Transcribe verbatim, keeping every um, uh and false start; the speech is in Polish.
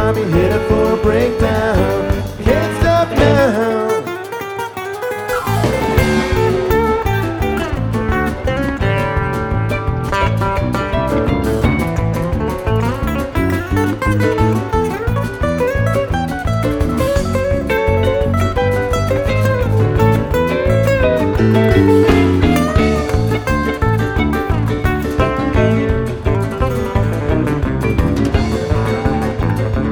might be headed for a breakdown. Can't stop now.